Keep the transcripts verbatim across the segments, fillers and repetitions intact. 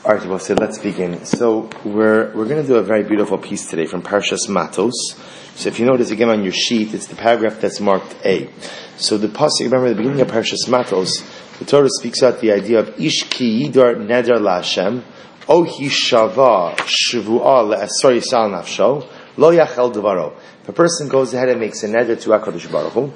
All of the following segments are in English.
All right, well, so let's begin. So we're we're going to do a very beautiful piece today from Parshas Matos. So if you notice again on your sheet, it's the paragraph that's marked A. So the pasuk, remember at the beginning of Parshas Matos, the Torah speaks out the idea of Ish ki yidar neder laHashem, o hi shava shvuah le'asor yisal nafsho, lo yachel devaro. If a person goes ahead and makes a neder to HaKadosh Baruch Hu,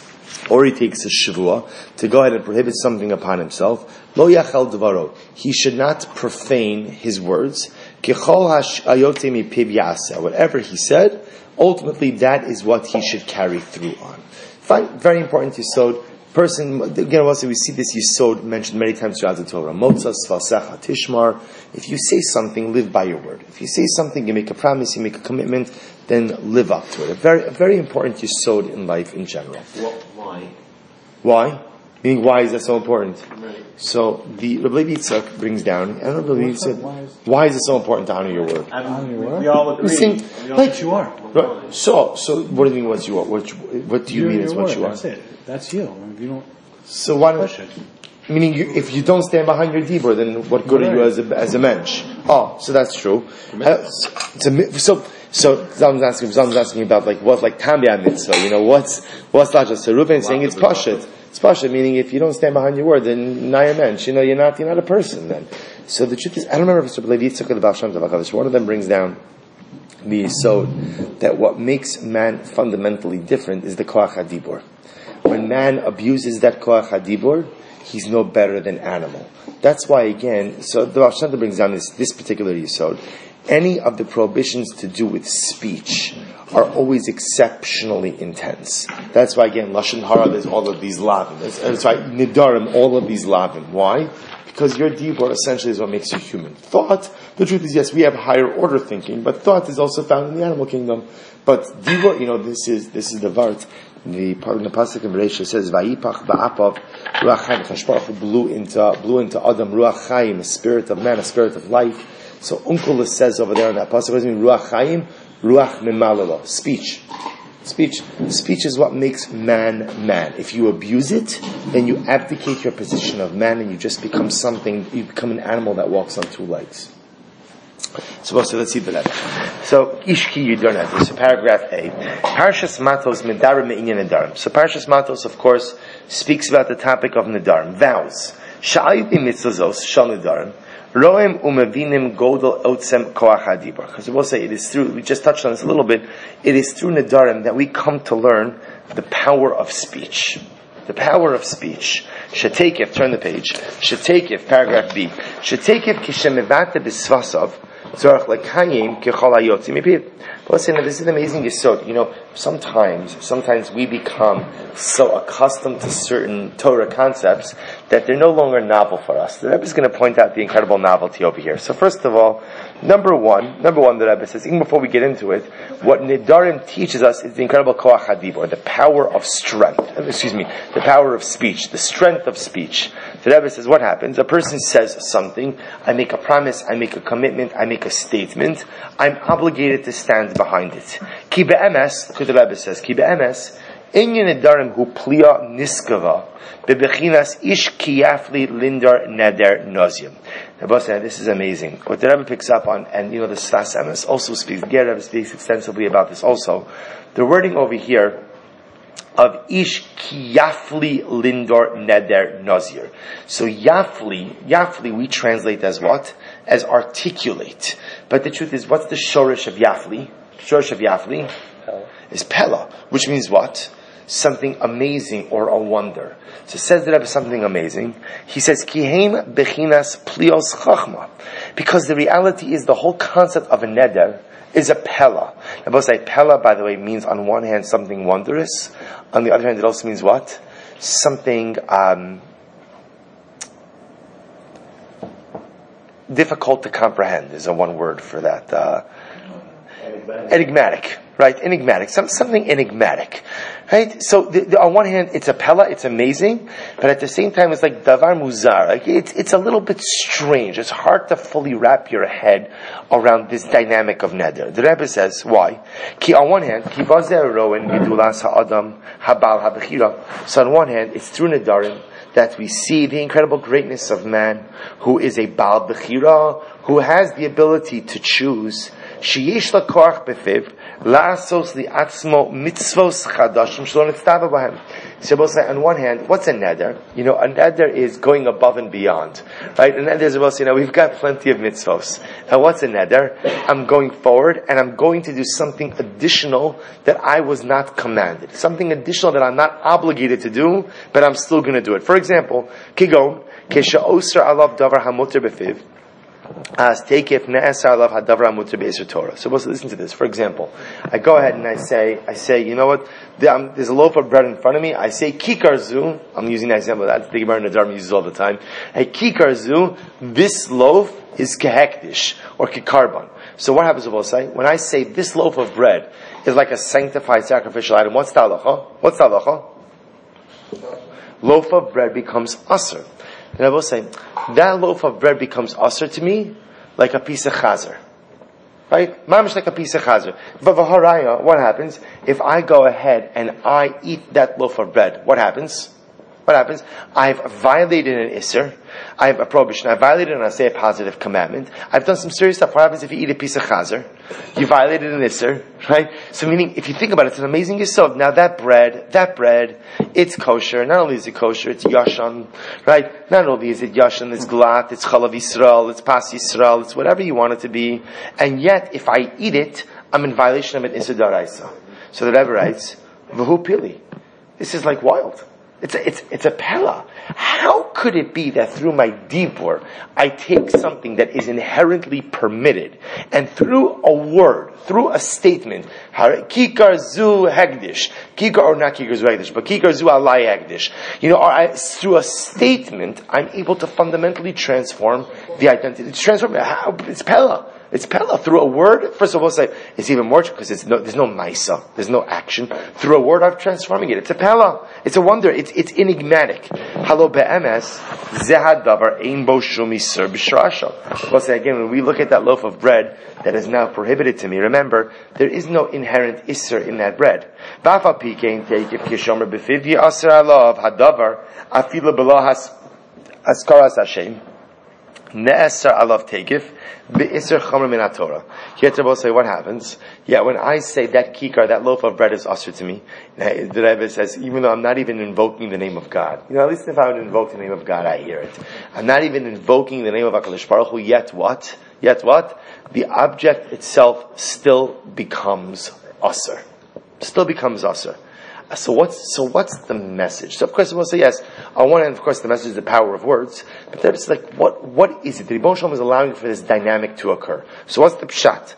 or he takes a shavua to go ahead and prohibit something upon himself, lo yachel devaro, he should not profane his words. Kichol hayote mipiv yaseh, whatever he said, ultimately that is what he should carry through on. Fine, very important yisod. Person, again, also we see this yisod mentioned many times throughout the Torah. Motzas valsecha tishmar. If you say something, live by your word. If you say something, you make a promise, you make a commitment, then live up to it. A very, a very important yisod in life in general. Well, why? Why? Meaning, why is that so important? Right. So the Rabbi Yitzchak brings down, and Rabbi Yitzchak, why is it so important to honor your word? Honor your word. We all agree. Saying, we all like, what you are. Right. So, so what do you mean? What you are? What, what do you You're mean? Is what word. you are? That's it. That's you. If you don't So why push don't? it. Meaning, you, if you don't stand behind your dibur, then what good are you as a as a mensch? Oh, so that's true. Uh, it's a, so. So Zalman's asking, Zalman's asking about like what, like Tambia mitzvah. You know, what's what's not just. So Reuven is saying it's pashut. It's pashut, meaning if you don't stand behind your word, then na mensch. You know, you're not you're not a person then. So the truth is, I don't remember if it's Rabbi Yitzchak or the Baal Shem Tov HaKadosh. One of them brings down the yisod that what makes man fundamentally different is the koach hadibur. When man abuses that koach hadibur, he's no better than animal. That's why again, so the Baal Shem Tov brings down this this particular yisod. Any of the prohibitions to do with speech are always exceptionally intense. That's why, again, Lashon Hara, there's all of these lavim. That's, that's why Nidarim, all of these lavim. Why? Because your dibur essentially is what makes you human. Thought, the truth is, yes, we have higher order thinking, but thought is also found in the animal kingdom. But dibur, you know, this is this is the vart. The part in the pasuk in Bereishis says, "Vayipach ba'apav ruach chaim." Kadosh Baruch Hu blew into blew into Adam ruach chaim, a spirit of man, a spirit of life. So Uncle says over there in that pasuk, what does it mean? Ruach chaim, ruach memalalo. Speech. Speech. Speech is what makes man man. If you abuse it, then you abdicate your position of man and you just become something, you become an animal that walks on two legs. So, so let's see the letter. So, Ishki Yudonat, so paragraph A. Parshas Matos Nedarim Me'inyan Nedarim. So Parshas Matos, of course, speaks about the topic of Nedarim, vows. Sha'ayit mitzvazos, shal Nedarim. Roem umevinim godel otzem koach hadibur. Because we will say it is through, we just touched on this a little bit, it is through Nedarim that we come to learn the power of speech. The power of speech. Shetekef, turn the page. Shetekef, paragraph B. Shetekef kishemevate b'svasav tzorach lekayim kechol hayotzi mipiv. But listen, this is an amazing yesod. You know, sometimes, sometimes we become so accustomed to certain Torah concepts that they're no longer novel for us. The Rebbe is going to point out the incredible novelty over here. So first of all, number one, number one, the Rebbe says, even before we get into it, what Nedarim teaches us is the incredible koach hadibur, the power of strength. Excuse me, the power of speech, the strength of speech. The Rebbe says, what happens? A person says something, I make a promise, I make a commitment, I make a statement, I'm obligated to stand behind it. Ki be'emes, look what the Rebbe says, Ki be'emes, Inyan Nedarim hu pliya niskava bebechinas ish kiyafli lindar neder nozium. Now, this is amazing. What the Rebbe picks up on, and you know, the Sfas Emes also speaks, the Rebbe speaks extensively about this also. The wording over here of ish kiyafli lindar neder nozir. So yafli, yafli we translate as what? As articulate. But the truth is, what's the shorish of yafli? Shorish of yafli is pella, which means what? Something amazing or a wonder. So it says the Rebbe something amazing. He says, Kiheim bechinas plios chachma. Because the reality is the whole concept of a neder is a pella. Now both say pella, by the way, means on one hand something wondrous. On the other hand, it also means what? Something um, difficult to comprehend is a one word for that. Uh, enigmatic. enigmatic. Right, enigmatic, Some, something enigmatic, right? So, the, the, on one hand, it's a pella, it's amazing, but at the same time, it's like davar muzar. Like it's it's a little bit strange. It's hard to fully wrap your head around this dynamic of neder. The Rebbe says, why? Ki on one hand, ki bazer roen gedulas ha'adam habal habechira. So on one hand, it's through nedarim that we see the incredible greatness of man, who is a Baal Bechira, who has the ability to choose. Sheyesh la koach befiv, la'asos li'atzmo mitzvos chadashim shlo nitztava b'hem. So we'll say, on one hand, what's a neder? You know, a neder is going above and beyond, right? A neder is, well, you know, we've got plenty of mitzvos. And what's a neder? I'm going forward, and I'm going to do something additional that I was not commanded. Something additional that I'm not obligated to do, but I'm still going to do it. For example, kigon, kesha osar alav davar hamuter befiv, as take if ne'esar alav hadavra hamuter be'eser Torah. So let's listen to this. For example, I go ahead and I say, I say, you know what? There's a loaf of bread in front of me. I say, kikar zu. I'm using that example. That's the Gemara in the Dharma uses all the time. Hey, kikar zu. This loaf is kehekdish or kikarban. So what happens if I say, when I say this loaf of bread is like a sanctified sacrificial item, what's the halacha? What's the halacha? Loaf of bread becomes asr. And I will say, that loaf of bread becomes asr to me like a piece of chazer. Right? Mamish like a piece of chazer. But v'haraya, what happens? If I go ahead and I eat that loaf of bread, what happens? What happens? I've violated an isser. I have a prohibition. I violated and I say a positive commandment. I've done some serious stuff. What happens if you eat a piece of chazer? You violated an isser, right? So meaning, if you think about it, it's an amazing yisod. Now that bread, that bread, it's kosher. Not only is it kosher, it's yashan, right? Not only is it yashan, it's glat, it's chalav Yisrael, it's pas Yisrael, it's whatever you want it to be. And yet, if I eat it, I'm in violation of an isser daraisa. So the Rebbe writes, v'hu pili. This is like wild. It's a, it's, it's a pella. How could it be that through my dibur, I take something that is inherently permitted, and through a word, through a statement, kikar zu hegdish, kikar or not kikar zu hegdish, but kikar zu alai hegdish, you know, or I, through a statement, I'm able to fundamentally transform the identity. It's transform. It's pella. It's pella. Through a word, first of all, say it's even more because it's no, there's no maisa, there's no action. Through a word, I'm transforming it. It's a pella. It's a wonder. It's it's enigmatic. Halo be'emes zehad davar ein bo shum iser b'shrasha. We'll say again, when we look at that loaf of bread that is now prohibited to me, remember there is no inherent iser in that bread. V'afal pikein teikif kishomer b'fivyi aser alav hadavar afila belahas askaras Hashem. Ne'esar alav teikif be'isr chomer min haTorah. Here to say what happens. Yeah, when I say that kikar, that loaf of bread is usher to me, the Rebbe says, even though I'm not even invoking the name of God, you know, at least if I would invoke the name of God, I hear it. I'm not even invoking the name of HaKadosh Baruch Hu, yet what? Yet what? The object itself still becomes usher. Still becomes usher. So what's so what's the message? So of course we'll say yes. On one hand, of course, the message is the power of words, but then it's like what what is it? The Rebbe Shalom is allowing for this dynamic to occur. So what's the pshat?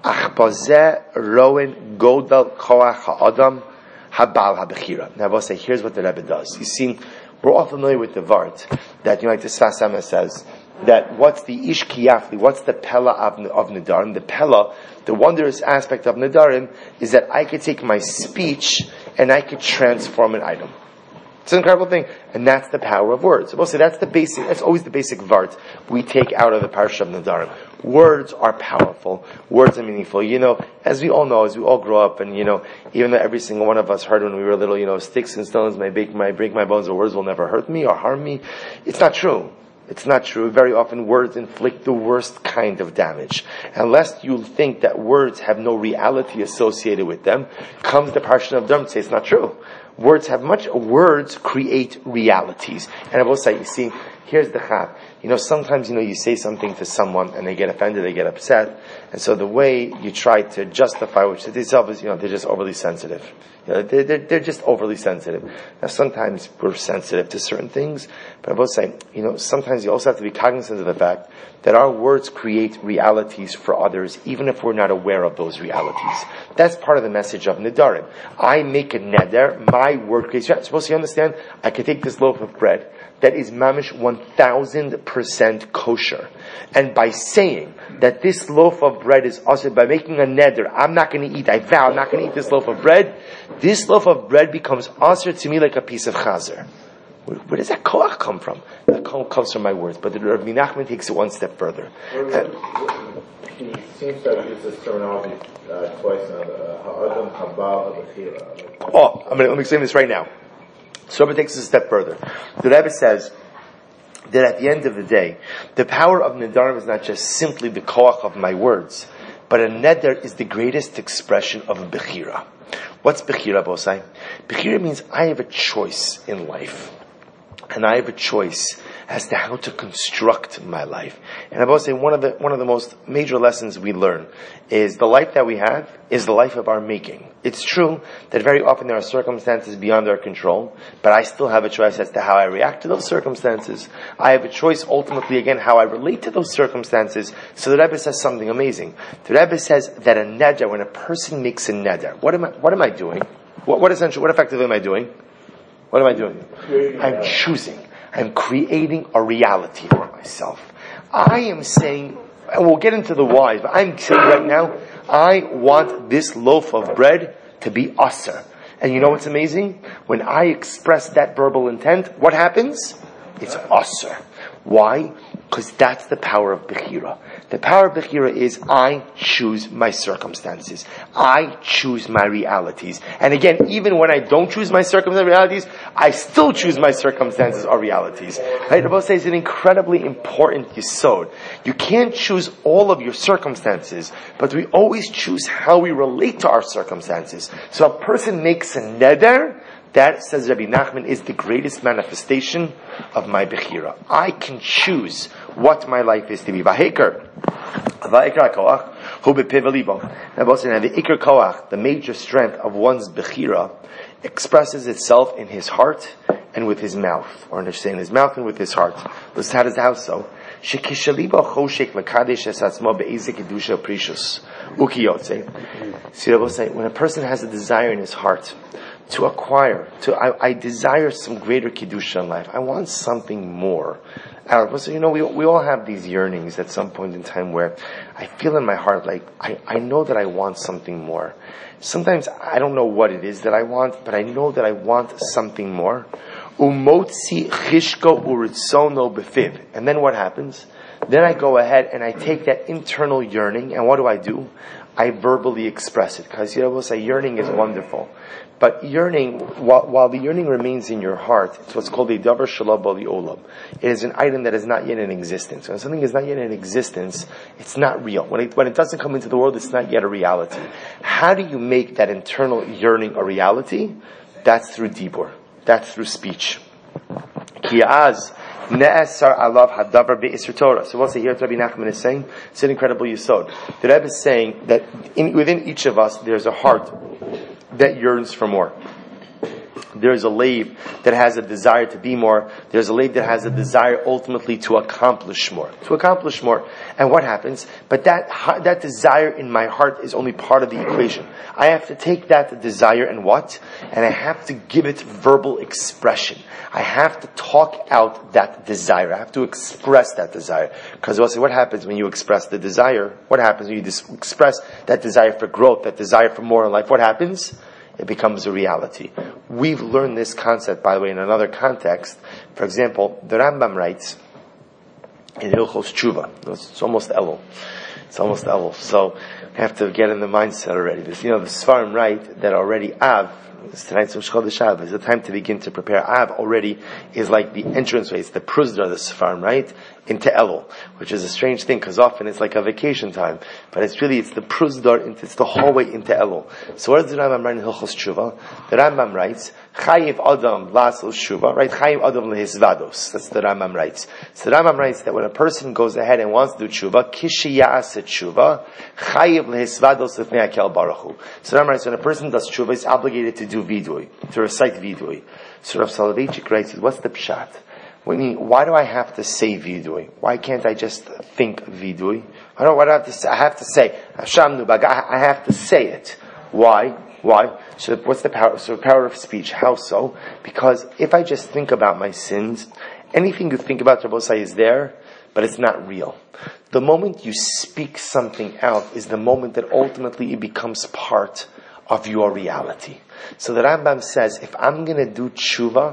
Achbazeh roen godal koach ha'adam habal habechira. Now we'll say here's what the Rebbe does. You see, we're all familiar with the vart that you know, like the Sfas Emes says that what's the ish kiyafli? What's the pella of, of nedarim? The pella, the wondrous aspect of nedarim is that I could take my speech and I could transform an item. It's an incredible thing, and that's the power of words. We'll say that's the basic. That's always the basic vart we take out of the parsha of nedarim. Words are powerful. Words are meaningful. You know, as we all know, as we all grow up, and you know, even though every single one of us heard when we were little, you know, sticks and stones may break my break my bones, or words will never hurt me or harm me. It's not true. It's not true. Very often words inflict the worst kind of damage. Unless you think that words have no reality associated with them, comes the parsha of Dharm to say it's not true. Words have much, words create realities. And I will say, you see, here's the chap. You know, sometimes, you know, you say something to someone and they get offended, they get upset. And so the way you try to justify which to yourself is, you know, they're just overly sensitive. You know, they're, they're, they're just overly sensitive. Now sometimes we're sensitive to certain things, but I will say, you know, sometimes you also have to be cognizant of the fact that our words create realities for others, even if we're not aware of those realities. That's part of the message of Nedarim. I make a neder, my word creates realities. Supposed to understand, I could take this loaf of bread that is mamish one thousand percent kosher. And by saying that this loaf of bread is also, by making a neder, I'm not going to eat, I vow I'm not going to eat this loaf of bread, this loaf of bread becomes also to me like a piece of chazer. Where, where does that koach come from? That koach comes from my words, but the Rav Nachman takes it one step further. Uh, he seems to have used this terminology uh, twice now, ha'adam habal habechira. Oh, I'm going to, let me explain this right now. So Rebbe takes us a step further. The Rebbe says that at the end of the day, the power of Nedarim is not just simply the koach of my words, but a neder is the greatest expression of a bechira. What's bechira, Bosai? Bechira means I have a choice in life. And I have a choice as to how to construct my life. And I will say one of the one of the most major lessons we learn is the life that we have is the life of our making. It's true that very often there are circumstances beyond our control, but I still have a choice as to how I react to those circumstances. I have a choice ultimately again how I relate to those circumstances. So the Rebbe says something amazing. The Rebbe says that a neder, when a person makes a neder, what am I what am I doing? What what essentially what effectively am I doing? What am I doing? I'm choosing. I'm creating a reality for myself. I am saying, and we'll get into the why, but I'm saying right now, I want this loaf of bread to be aser. And you know what's amazing? When I express that verbal intent, what happens? It's aser. Why? Because that's the power of Bechira. The power of Bechira is I choose my circumstances. I choose my realities. And again, even when I don't choose my circumstances or realities, I still choose my circumstances or realities. Right? Rabbi says it's an incredibly important yesod. You can't choose all of your circumstances, but we always choose how we relate to our circumstances. So a person makes a neder, that, says Rabbi Nachman, is the greatest manifestation of my Bechira. I can choose what my life is to be. Vahikar. Vahikar koach. Hu bepiv libo. Now, the Ikar koach, the major strength of one's Bechira, expresses itself in his heart and with his mouth. Or understand his mouth and with his heart. Listen, how does how so? Shekishalibo choshek lekadesh esatzmo be'ezek kedusha precious. Ukiyotze. See, Rabbi say, when a person has a desire in his heart to acquire, to I, I desire some greater kedusha in life. I want something more. So, you know, we we all have these yearnings at some point in time where I feel in my heart like I, I know that I want something more. Sometimes I don't know what it is that I want, but I know that I want something more. Umotzi chishko uritzono befiv. And then what happens? Then I go ahead and I take that internal yearning, and what do I do? I verbally express it. Because you know, we'll say yearning is wonderful. But yearning, while, while the yearning remains in your heart, it's what's called a davar shalab bali olam. It is an item that is not yet in existence. When something is not yet in existence, it's not real. When it, when it doesn't come into the world, it's not yet a reality. How do you make that internal yearning a reality? That's through dibur. That's through speech. Kiaz ne'esar alav hadavar be'isr Torah. So what's it here? Rabbi Nachman is saying? It's an incredible yesod. The Rebbe is saying that in, within each of us, there's a heart that yearns for more. There's a lave that has a desire to be more. There's a lave that has a desire ultimately to accomplish more. To accomplish more. And what happens? But that that desire in my heart is only part of the equation. I have to take that desire and what? And I have to give it verbal expression. I have to talk out that desire. I have to express that desire. Because also what happens when you express the desire? What happens when you dis- express that desire for growth, that desire for more in life? What happens? It becomes a reality. We've learned this concept, by the way, in another context. For example, the Rambam writes in Hilchos Tshuva. It's almost Elul. It's almost Elul. So I have to get in the mindset already. This, you know, the Sfarim write that already Av, tonight's Rosh Chodesh Av, is the time to begin to prepare. Av already is like the entranceway. It's the pruzda of the Sfarim, right? Into Elul, which is a strange thing because often it's like a vacation time, but it's really it's the pruzdar, it's the hallway into Elul. So what does the Rambam write in Hilchos Tshuva? The Rambam writes, Chayiv Adam Lasel Tshuva, right? Chayiv Adam Lehisvados. That's the Rambam writes. So the Rambam writes that when a person goes ahead and wants to do Tshuva, Kishi Ya'aseh Tshuva, Chayiv Lehisvados Lefnei HaKel Baruch Hu. So the Rambam writes when a person does Tshuva, he's obligated to do vidui, to recite vidui. So Rav Soloveitchik writes, what's the pshat? When you, why do I have to say vidui? Why can't I just think vidui? I don't. Why do I have to say? I have to say Hashem Nubag. I have to say it. Why? Why? So what's the power? So the power of speech. How so? Because if I just think about my sins, anything you think about Rabbosai is there, but it's not real. The moment you speak something out is the moment that ultimately it becomes part of your reality. So the Rambam says, if I'm going to do tshuva,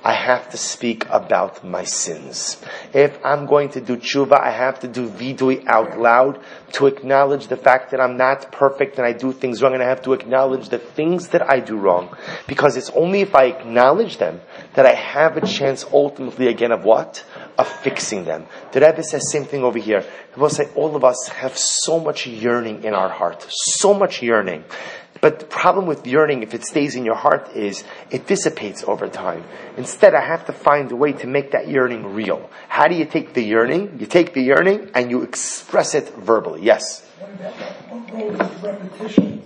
I have to speak about my sins. If I'm going to do tshuva, I have to do vidui out loud to acknowledge the fact that I'm not perfect and I do things wrong, and I have to acknowledge the things that I do wrong. Because it's only if I acknowledge them that I have a chance ultimately again of what? Of fixing them. The Rebbe says same thing over here. He will say all of us have so much yearning in our heart. So much yearning. But the problem with yearning, if it stays in your heart, is it dissipates over time. Instead, I have to find a way to make that yearning real. How do you take the yearning? You take the yearning and you express it verbally. Yes? What about that? What role is repetition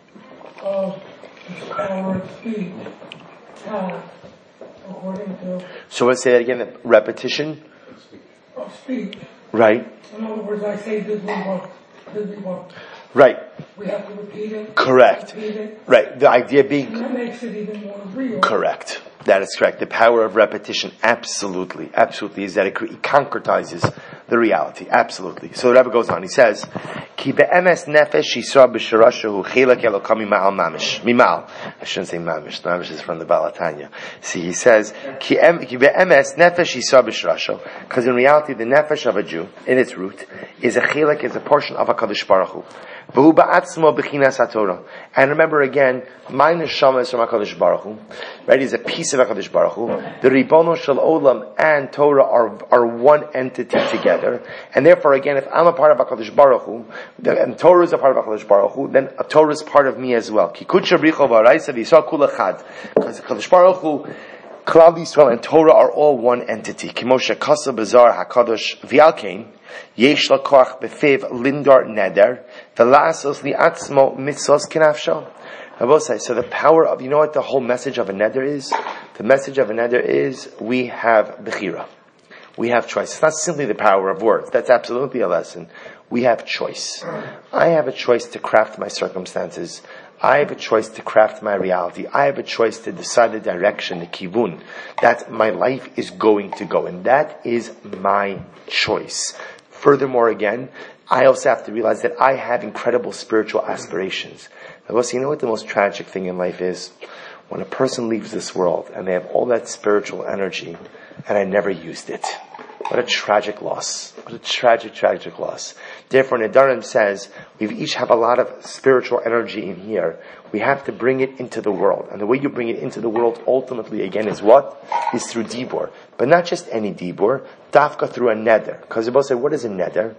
of this power of speech have, according to... So let's say that again, repetition? Of speech. Right. In other words, I say this we want, this we want. Right. We have to repeat it. Correct. Repeat it. Right. The idea being... And that makes it even more real. Correct. That is correct. The power of repetition, absolutely, absolutely, is that it concretizes the reality. Absolutely. So the Rebbe goes on. He says, "Ki be'emes nefesh yisra b'shirashahu chelak elokam mima'al mamish." Mimal. I shouldn't say mamish. Mamish is from the Baal HaTanya. See, he says, "Ki be'emes nefesh yisra b'shirashahu," because in reality, the nefesh of a Jew, in its root, is a chelak, is a portion of HaKadosh Baruch Hu. V'hu ba'atzmo b'chinas HaTorah. And remember again, my neshama is from HaKadosh Baruch Hu. Right? Is a piece of HaKadosh Baruch Hu. The Ribono Shel Olam and Torah are, are one entity together. And therefore, again, if I'm a part of HaKadosh Baruch Hu, and Torah is a part of HaKadosh Baruch Hu, then a Torah is part of me as well. Ki kudsha bricho v'araisa v'yisrael kula chad. Because HaKadosh Baruch Hu, Klal Yisrael and Torah are all one entity. Ki Moshe Kasa Bazar HaKadosh V'alkein Yesh Lakoach B'fiv Lindar Neder V'lasos Li'atzmo Mitzos Kinafsho. I will say, so the power of, you know what the whole message of a neder is? The message of a neder is, we have bechira. We have choice. It's not simply the power of words. That's absolutely a lesson. We have choice. I have a choice to craft my circumstances. I have a choice to craft my reality. I have a choice to decide the direction, the kivun, that my life is going to go. And that is my choice. Furthermore, again, I also have to realize that I have incredible spiritual aspirations. But you know what the most tragic thing in life is? When a person leaves this world and they have all that spiritual energy and I never used it. What a tragic loss. What a tragic, tragic loss. Therefore, Nedarim says, we each have a lot of spiritual energy in here. We have to bring it into the world. And the way you bring it into the world ultimately, again, is what? Is through Dibur. But not just any Dibur, Dafka through a Neder. Because you both say, what is a Neder?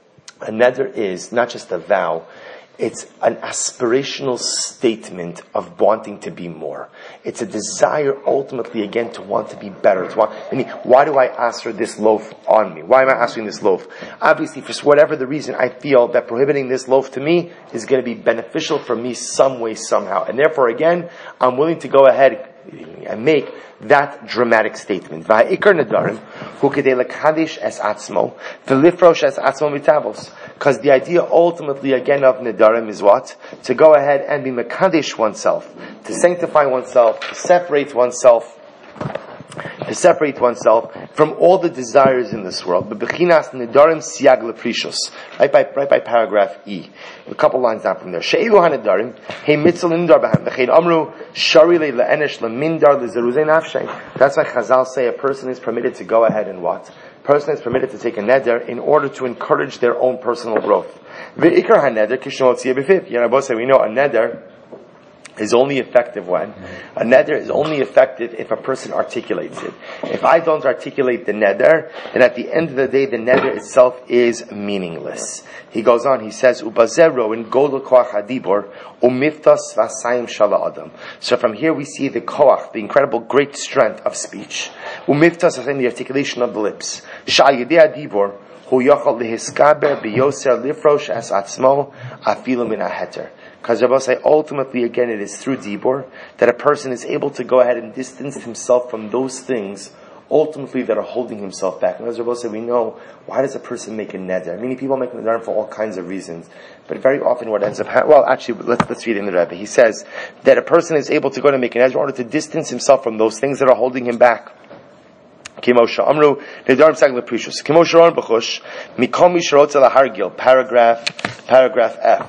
A Neder is not just a vow. It's an aspirational statement of wanting to be more. It's a desire ultimately again to want to be better. To want, I mean, why do I ask for this loaf on me? Why am I asking this loaf? Obviously, for whatever the reason, I feel that prohibiting this loaf to me is going to be beneficial for me some way, somehow. And therefore, again, I'm willing to go ahead and make that dramatic statement. Because the idea ultimately again of Nedarim is what? To go ahead and be Mekadesh oneself, to sanctify oneself, to separate oneself, to separate oneself from all the desires in this world. But Bechinas Nedarim Siag Leprishos. Right by right by paragraph E. A couple lines down from there. She'ilu HaNedarim, Hey Mitzal Nindar Bahem, V'chein Amru, Shari Le Le'enesh Lemindar Le'zeruzei Nafshay. That's why Chazal say a person is permitted to go ahead and what? A person is permitted to take a neder in order to encourage their own personal growth. V'ikar HaNeder Kishno Tzia B'fiv. You know, both say we know a neder is only effective when? A neder is only effective if a person articulates it. If I don't articulate the neder, then at the end of the day, the neder itself is meaningless. He goes on, he says, Ubazero in Godel Koach HaDibor, Umiftas Vasayim Shala Adam. So from here we see the Koach, the incredible great strength of speech. Umiftas Vasayim, the articulation of the lips. Shal Yedei HaDibor, Hu Yochel Lehiskaber B'yoser Lifrosh As Atzmo, Afilu Min HaHeter. Because Rabbi say, ultimately, again, it is through Dibur that a person is able to go ahead and distance himself from those things, ultimately, that are holding himself back. And as Rabbi say, we know, why does a person make a neder? Many people make a neder for all kinds of reasons. But very often what ends up happening, well, actually, let's, let's read in the Rebbe. He says that a person is able to go and make a neder in order to distance himself from those things that are holding him back. Paragraph paragraph F.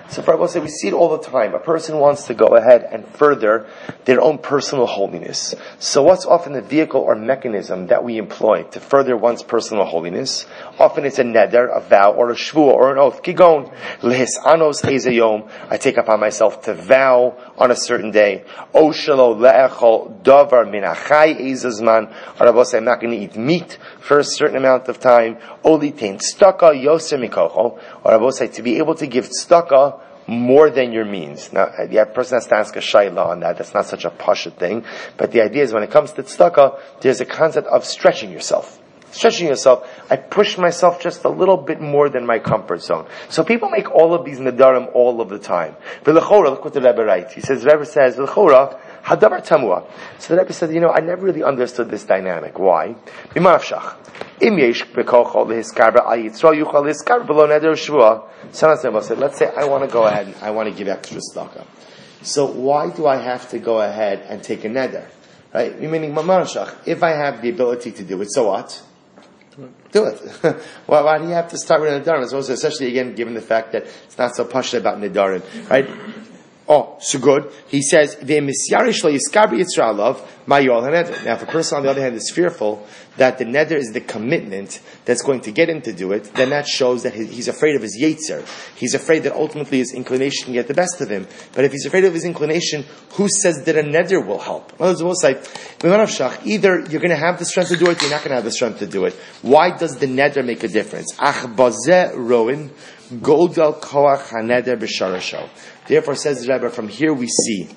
So for Rabbi say, we see it all the time. A person wants to go ahead and further their own personal holiness. So what's often the vehicle or mechanism that we employ to further one's personal holiness? Often it's a neder, a vow, or a shvuah, or an oath. Kigon, lehisanos ezayom. I take upon myself to vow on a certain day. O shelo le'echol davar min achai ezazman. Or Rabbi say, I'm not going to eat meat for a certain amount of time. O litain tzedakah yoser mikocho. Or Rabbi say, to be able to give tzedakah more than your means. Now, the person has to ask a shayla on that. That's not such a pasha thing. But the idea is, when it comes to tzedakah, there's a concept of stretching yourself. Stretching yourself, I push myself just a little bit more than my comfort zone. So people make all of these nedarim all of the time. V'lechora, look what the Rebbe writes. He says, the Rebbe says, v'lechora, hadavar tamua. So the Rebbe said, you know, I never really understood this dynamic. Why? B'mafshach. Im yesh b'kochol lehiskabra ayitzro yuchal lehiskabra below neder shvuah. Sometimes the Rebbe said, let's say I want to go ahead and I want to give extra tzedakah. So why do I have to go ahead and take a neder? Right? Meaning, mamashach, if I have the ability to do it, so what? Do it. why, why do you have to start with nedarim? So especially again, given the fact that it's not so pasha about nedarim, right? Oh, so good. He says, now if a person on the other hand is fearful that the neder is the commitment that's going to get him to do it, then that shows that he's afraid of his yetzer. He's afraid that ultimately his inclination can get the best of him. But if he's afraid of his inclination, who says that a neder will help? Well, we'll say, either you're going to have the strength to do it, or you're not going to have the strength to do it. Why does the neder make a difference? Therefore, says the Rebbe, from here we see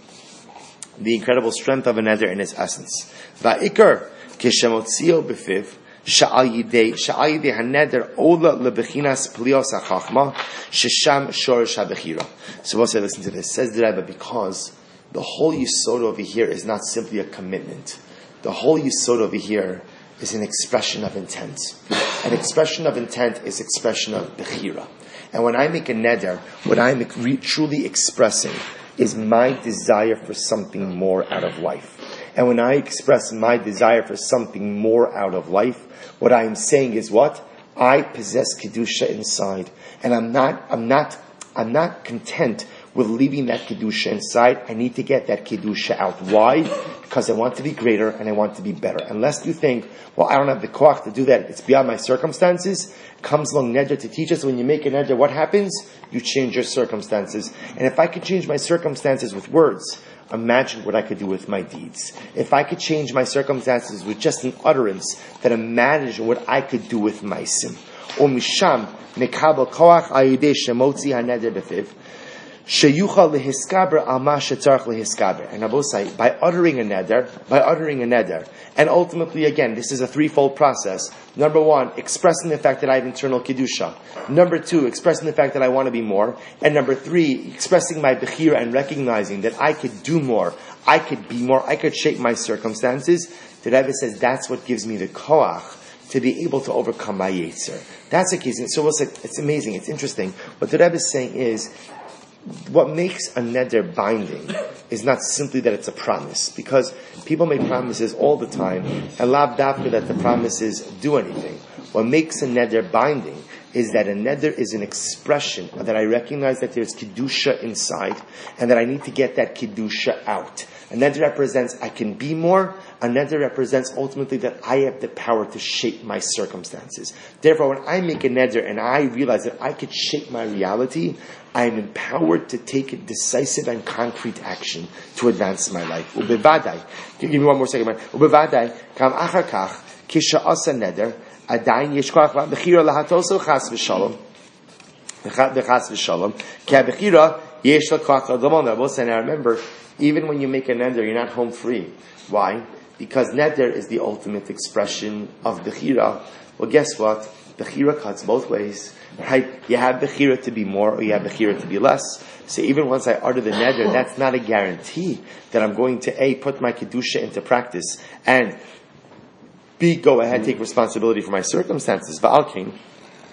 the incredible strength of a neder in its essence. Va'ikar kishemotzio b'fiv sha'al yidei sha'al yidei haneder ola lebechinas plios hachachma shesham shorish habechira. So we'll say, listen to this. Says the Rebbe, because the whole yisod over here is not simply a commitment. The whole yisod over here is an expression of intent. An expression of intent is expression of bechira. And when I make a neder, what I'm re- truly expressing is my desire for something more out of life. And when I express my desire for something more out of life, what I am saying is what? I possess kedusha inside, and I'm not, I'm not, I'm not content with leaving that kedusha inside. I need to get that kedusha out. Why? Because I want to be greater and I want to be better. Unless you think, well, I don't have the koach to do that, it's beyond my circumstances. Comes along neder to teach us when you make a neder, what happens? You change your circumstances. And if I could change my circumstances with words, imagine what I could do with my deeds. If I could change my circumstances with just an utterance, then imagine what I could do with my sim. O misham nekabel koach ayidei shemotzi haneder befiv. Sheyuchal lehiskaber al ma shetzarach lehiskaber. And Abosai, by uttering a neder, by uttering a neder, and ultimately, again, this is a threefold process. Number one, expressing the fact that I have internal kedusha. Number two, expressing the fact that I want to be more. And number three, expressing my bechira and recognizing that I could do more, I could be more, I could shape my circumstances. The Rebbe says that's what gives me the koach to be able to overcome my yetzer. That's the case. So we'll say, it's amazing, it's interesting. What the Rebbe is saying is, what makes a neder binding is not simply that it's a promise, because people make promises all the time, and lav dafka that the promises do anything. What makes a neder binding is that a neder is an expression that I recognize that there's kedusha inside, and that I need to get that kedusha out. A neder represents I can be more. A neder represents ultimately that I have the power to shape my circumstances. Therefore, when I make a neder and I realize that I could shape my reality, I am empowered to take a decisive and concrete action to advance my life. Ubevadai. Give me one more second. Ubevadai. Kam achar kach kisha asa neder adayin yeshkoach bechira lahatoso chas v'shalom v'chas v'shalom ki bechira yesh l'koach l'gamon. And I remember, even when you make a neder, you're not home free. Why? Because neder is the ultimate expression of bechira. Well, guess what? Bechira cuts both ways. Right? You have bechira to be more, or you have bechira to be less. So even once I utter the neder, that's not a guarantee that I'm going to A, put my kedusha into practice, and B, go ahead, take responsibility for my circumstances. Va'alkein,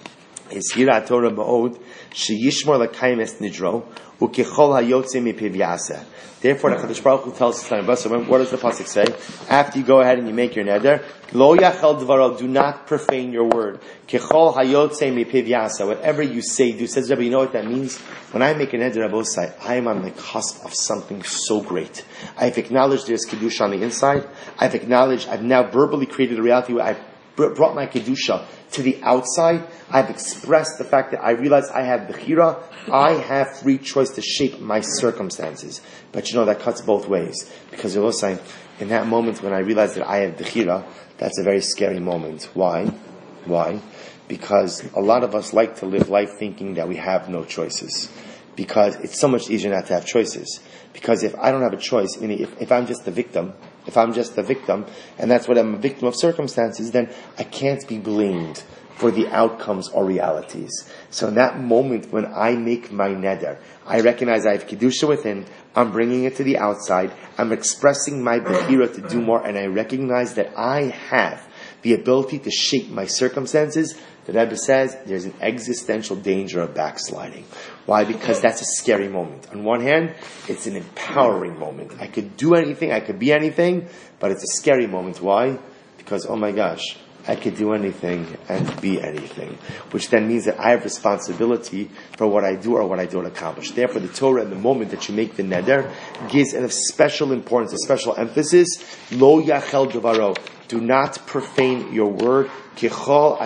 is Hira Torah Ma'od, Sheyishmor L'Kayim Es Nidro, U'Kechol HaYotze Mipiv Yaseh. Therefore, the Chadosh Baruch Hu tells us, what does the pasuk say? After you go ahead and you make your neder, Lo Yachal Dvaro, do not profane your word. Kechol Hayotze Mipiv Yaseh. Whatever you say, do. Says Rebbe, you know what that means? When I make a neder, Rabbi say, I am on the cusp of something so great. I've acknowledged there's kedusha on the inside. I've acknowledged, I've now verbally created a reality where I've brought my kedusha to the outside. I've expressed the fact that I realize I have bechira. I have free choice to shape my circumstances. But you know, that cuts both ways. Because it was saying, in that moment when I realize that I have bechira, that's a very scary moment. Why? Why? Because a lot of us like to live life thinking that we have no choices. Because it's so much easier not to have choices. Because if I don't have a choice, meaning if, if I'm just a victim, if I'm just a victim, and that's what I'm a victim of circumstances, then I can't be blamed for the outcomes or realities. So in that moment when I make my neder, I recognize I have kedusha within, I'm bringing it to the outside, I'm expressing my bechira to do more, and I recognize that I have the ability to shape my circumstances. The Rebbe says there's an existential danger of backsliding. Why? Because that's a scary moment. On one hand, it's an empowering moment. I could do anything, I could be anything, but it's a scary moment. Why? Because, oh my gosh, I could do anything and be anything. Which then means that I have responsibility for what I do or what I don't accomplish. Therefore, the Torah, in the moment that you make the neder, gives a special importance, a special emphasis. Lo yachel devaro. Do not profane your word. Whatever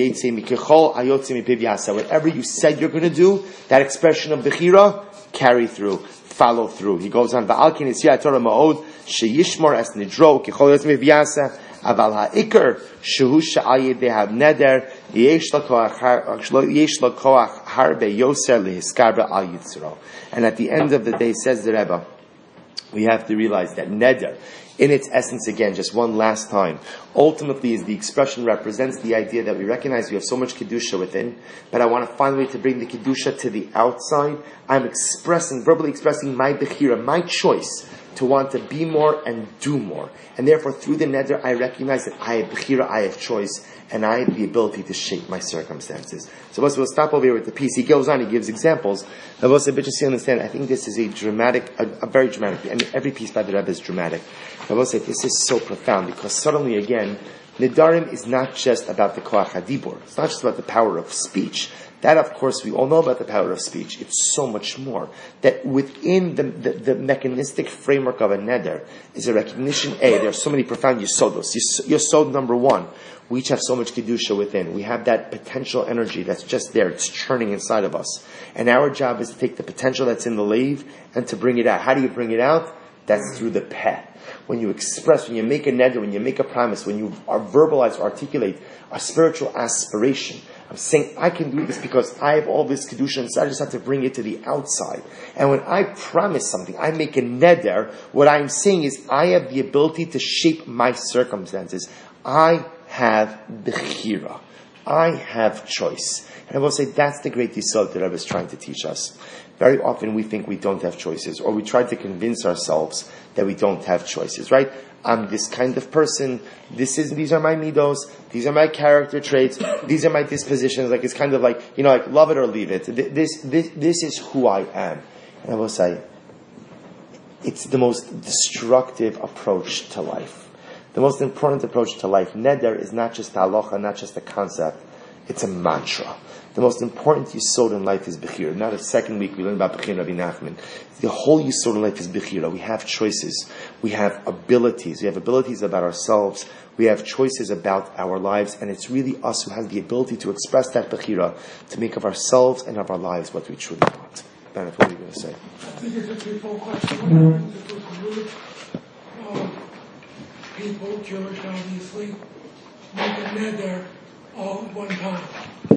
you said you're going to do, that expression of bechira, carry through, follow through. He goes on, Va'alkin Yitzhak Torah Ma'od, Sheyishmor Es Nidro, Kechol Yotzim V'yasa, Aval HaIker, Shehu Sha'al Yedei HaNeder, Yesh L'Koach Harbe Yoser Lehiskar B'al Yitzro. And at the end of the day, says the Rebbe, we have to realize that neder, in its essence, again, just one last time, ultimately is the expression represents the idea that we recognize we have so much kedusha within, but I want to find a way to bring the kedusha to the outside. I'm expressing, verbally expressing my bechira, my choice to want to be more and do more. And therefore, through the neder, I recognize that I have bechira, I have choice, and I have the ability to shape my circumstances. So we'll stop over here with the piece. He goes on, he gives examples. I will say, but just to understand, I think this is a dramatic, a, a very dramatic, and every piece by the Rebbe is dramatic. I will say, this is so profound, because suddenly again, Nedarim is not just about the Koach HaDibur. It's not just about the power of speech. That, of course, we all know about the power of speech. It's so much more. That within the, the, the mechanistic framework of a neder is a recognition, A, there are so many profound yisodos. Yisod number one, we each have so much kedusha within. We have that potential energy that's just there. It's churning inside of us. And our job is to take the potential that's in the lave and to bring it out. How do you bring it out? That's through the peh. When you express, when you make a neder, when you make a promise, when you are verbalize, articulate a spiritual aspiration. I'm saying I can do this because I have all this kedusha inside. I just have to bring it to the outside. And when I promise something, I make a neder, what I'm saying is I have the ability to shape my circumstances. I have bechira. I have choice. And I will say that's the great yisod that Rebbe is trying to teach us. Very often we think we don't have choices, or we try to convince ourselves that we don't have choices, right? I'm this kind of person. This is, these are my midos. These are my character traits. These are my dispositions. Like, it's kind of like, you know, like, love it or leave it. This, this, this is who I am. And I will say, it's the most destructive approach to life. The most important approach to life. Neder is not just a halacha, not just a concept. It's a mantra. The most important yisod in life is bechira. Now the second week we learned about bechira Rabbi Nachman. The whole yisod in life is bechira. We have choices. We have abilities. We have abilities about ourselves. We have choices about our lives. And it's really us who has the ability to express that bechira, to make of ourselves and of our lives what we truly want. Bennett, what are you going to say? I think it's a twofold question. Uh, people, Jewish obviously, make a neder all at one time.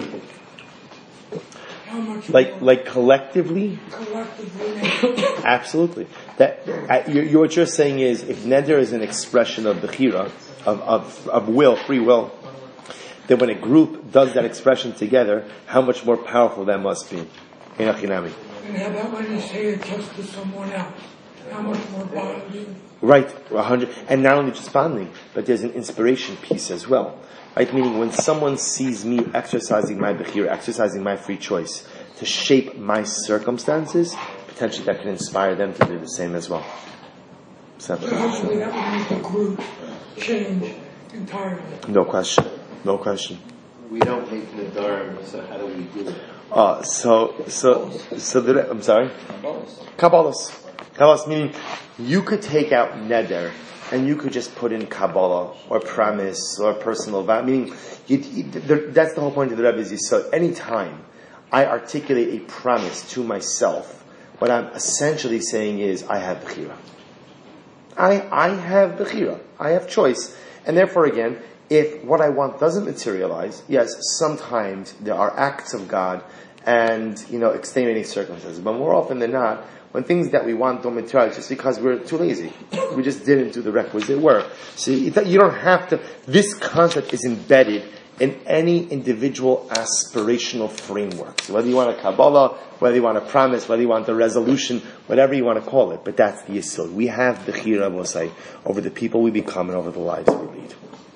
How much like like collectively? Collectively. Absolutely. That uh, you're, you're, what you're saying is, if neder is an expression of bechira, of, of of will, free will, then when a group does that expression together, how much more powerful that must be. In Achinami. And how about when you say it just to someone else? How much more bonding? Right, a hundred, and not only just fondling, but there's an inspiration piece as well. Right, meaning when someone sees me exercising my bechira, exercising my free choice to shape my circumstances, potentially that can inspire them to do the same as well. So, But hopefully that would make the group change entirely. no question, no question. We don't make Nadarim, so how do we do it? Uh, so, so, so the, I'm sorry? Kabbalahs. Kabbalahs meaning you could take out neder and you could just put in Kabbalah or premise or personal vow. Meaning, you, you, the, that's the whole point of the Rebbe's Yisod. Anytime I articulate a promise to myself, what I'm essentially saying is, I have bechira. I, I have bechira. I have choice. And therefore, again, if what I want doesn't materialize, yes, sometimes there are acts of God and, you know, extenuating circumstances. But more often than not, when things that we want don't materialize, just because we're too lazy. We just didn't do the requisite work. So you don't have to, this concept is embedded in any individual aspirational framework. So whether you want a Kabbalah, whether you want a promise, whether you want a resolution, whatever you want to call it, but that's the Yisod. We have the Bechira, we'll say, over the people we become and over the lives we lead.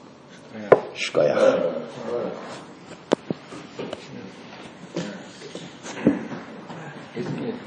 Shkoyach.